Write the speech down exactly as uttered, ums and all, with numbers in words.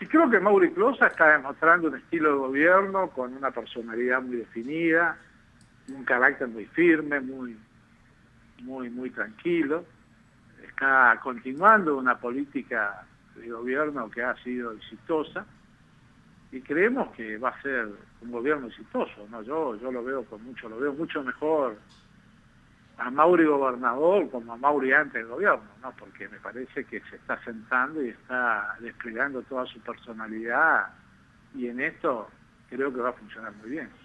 Y creo que Mauri Closa está demostrando un estilo de gobierno con una personalidad muy definida, un carácter muy firme, muy, muy, muy tranquilo. Está continuando una política de gobierno que ha sido exitosa y creemos que va a ser un gobierno exitoso, ¿no? Yo, yo lo veo con mucho, lo veo mucho mejor a Mauri gobernador como a Mauri antes del gobierno, ¿no? Porque me parece que se está sentando y está desplegando toda su personalidad y en esto creo que va a funcionar muy bien.